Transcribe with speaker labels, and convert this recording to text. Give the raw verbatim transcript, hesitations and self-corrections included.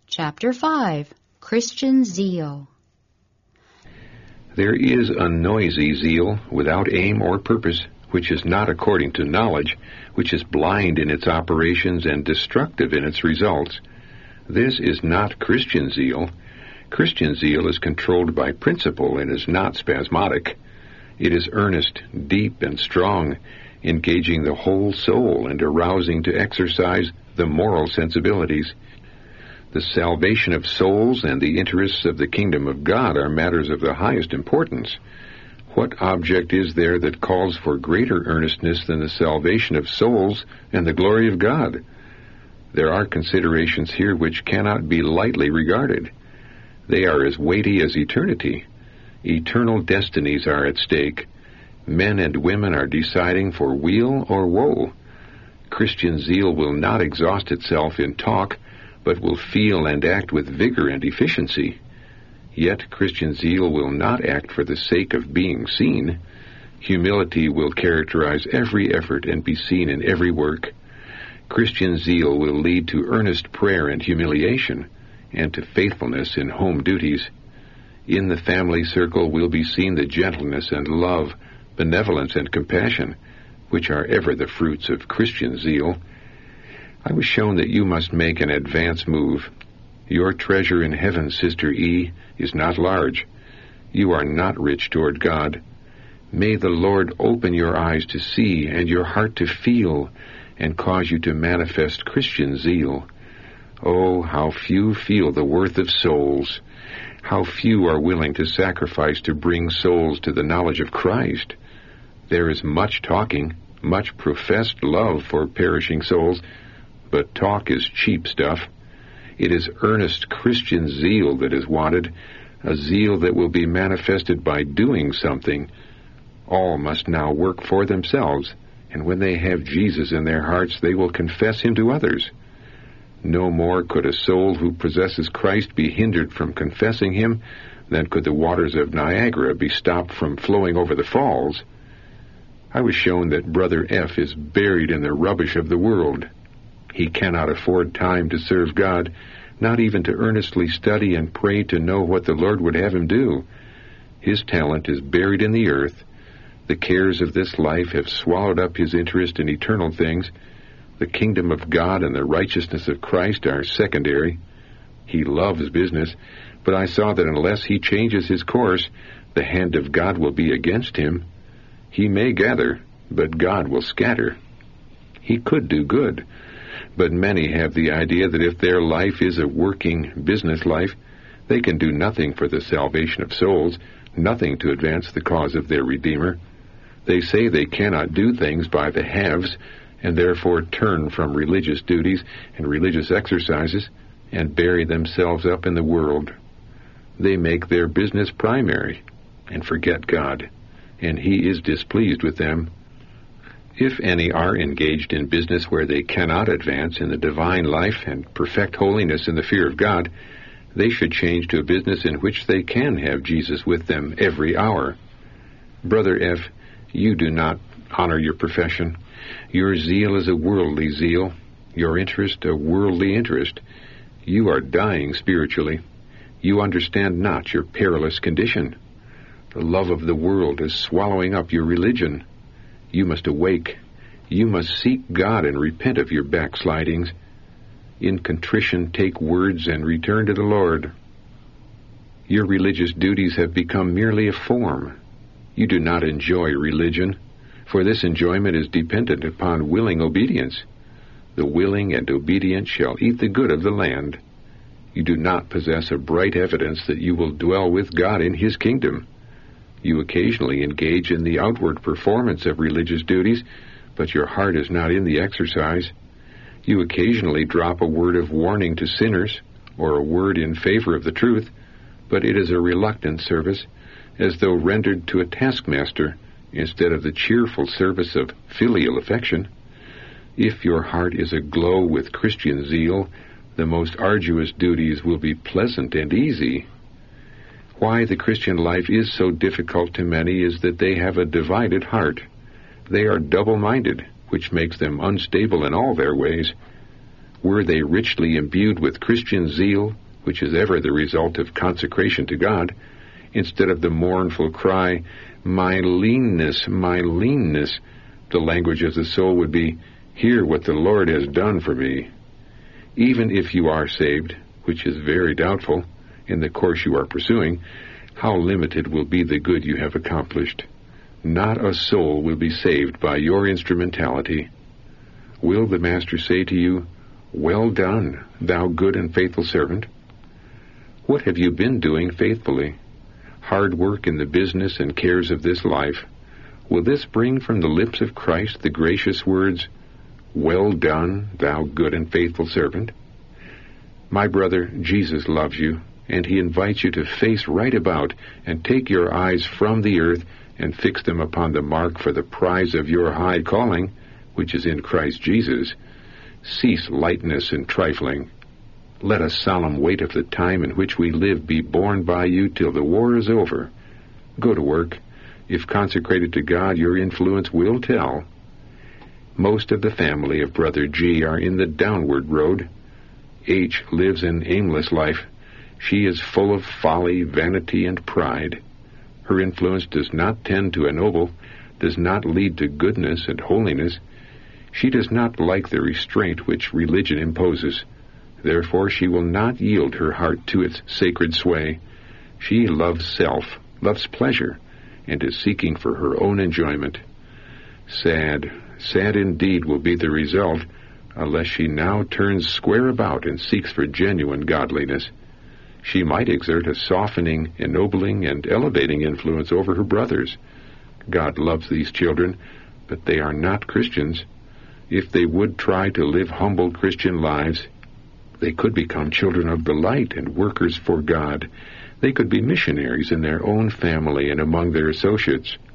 Speaker 1: Chapter five. Christian Zeal.
Speaker 2: There is a noisy zeal without aim or purpose, which is not according to knowledge, which is blind in its operations and destructive in its results. This is not Christian zeal. Christian zeal is controlled by principle and is not spasmodic. It is earnest, deep, and strong, engaging the whole soul and arousing to exercise the moral sensibilities. The salvation of souls and the interests of the kingdom of God are matters of the highest importance. What object is there that calls for greater earnestness than the salvation of souls and the glory of God? There are considerations here which cannot be lightly regarded. They are as weighty as eternity. Eternal destinies are at stake. Men and women are deciding for weal or woe. Christian zeal will not exhaust itself in talk, but will feel and act with vigor and efficiency. Yet Christian zeal will not act for the sake of being seen. Humility will characterize every effort and be seen in every work. Christian zeal will lead to earnest prayer and humiliation, and to faithfulness in home duties. In the family circle will be seen the gentleness and love, benevolence and compassion, which are ever the fruits of Christian zeal. I was shown that you must make an advance move. Your treasure in heaven, Sister E., is not large. You are not rich toward God. May the Lord open your eyes to see and your heart to feel, and cause you to manifest Christian zeal. Oh, how few feel the worth of souls! How few are willing to sacrifice to bring souls to the knowledge of Christ! There is much talking, much professed love for perishing souls, but talk is cheap stuff. It is earnest Christian zeal that is wanted, a zeal that will be manifested by doing something. All must now work for themselves, and when they have Jesus in their hearts, they will confess him to others. No more could a soul who possesses Christ be hindered from confessing him than could the waters of Niagara be stopped from flowing over the falls. I was shown that Brother F. is buried in the rubbish of the world. He cannot afford time to serve God, not even to earnestly study and pray to know what the Lord would have him do. His talent is buried in the earth. The cares of this life have swallowed up his interest in eternal things. The kingdom of God and the righteousness of Christ are secondary. He loves business, but I saw that unless he changes his course, the hand of God will be against him. He may gather, but God will scatter. He could do good, but many have the idea that if their life is a working business life, they can do nothing for the salvation of souls, nothing to advance the cause of their Redeemer. They say they cannot do things by the halves, and therefore turn from religious duties and religious exercises and bury themselves up in the world. They make their business primary and forget God, and he is displeased with them. If any are engaged in business where they cannot advance in the divine life and perfect holiness in the fear of God, they should change to a business in which they can have Jesus with them every hour. Brother F., you do not honor your profession. Your zeal is a worldly zeal, your interest a worldly interest. You are dying spiritually. You understand not your perilous condition. The love of the world is swallowing up your religion. You must awake. You must seek God and repent of your backslidings. In contrition take words and return to the Lord. Your religious duties have become merely a form. You do not enjoy religion, for this enjoyment is dependent upon willing obedience. The willing and obedient shall eat the good of the land. You do not possess a bright evidence that you will dwell with God in his kingdom. You occasionally engage in the outward performance of religious duties, but your heart is not in the exercise. You occasionally drop a word of warning to sinners, or a word in favor of the truth, but it is a reluctant service, as though rendered to a taskmaster, instead of the cheerful service of filial affection. If your heart is aglow with Christian zeal, the most arduous duties will be pleasant and easy. Why the Christian life is so difficult to many is that they have a divided heart. They are double-minded, which makes them unstable in all their ways. Were they richly imbued with Christian zeal, which is ever the result of consecration to God, instead of the mournful cry, "My leanness, my leanness," the language of the soul would be, "Hear what the Lord has done for me." Even if you are saved, which is very doubtful, in the course you are pursuing, how limited will be the good you have accomplished. Not a soul will be saved by your instrumentality. Will the Master say to you, "Well done, thou good and faithful servant"? What have you been doing faithfully? Hard work in the business and cares of this life. Will this bring from the lips of Christ the gracious words, "Well done, thou good and faithful servant"? My brother, Jesus loves you, and he invites you to face right about and take your eyes from the earth and fix them upon the mark for the prize of your high calling, which is in Christ Jesus. Cease lightness and trifling. Let a solemn weight of the time in which we live be borne by you till the war is over. Go to work. If consecrated to God, your influence will tell. Most of the family of Brother G are in the downward road. H lives an aimless life. She is full of folly, vanity, and pride. Her influence does not tend to ennoble, does not lead to goodness and holiness. She does not like the restraint which religion imposes. Therefore she will not yield her heart to its sacred sway. She loves self, loves pleasure, and is seeking for her own enjoyment. Sad, sad indeed will be the result, unless she now turns square about and seeks for genuine godliness. She might exert a softening, ennobling, and elevating influence over her brothers. God loves these children, but they are not Christians. If they would try to live humble Christian lives, they could become children of the light and workers for God. They could be missionaries in their own family and among their associates.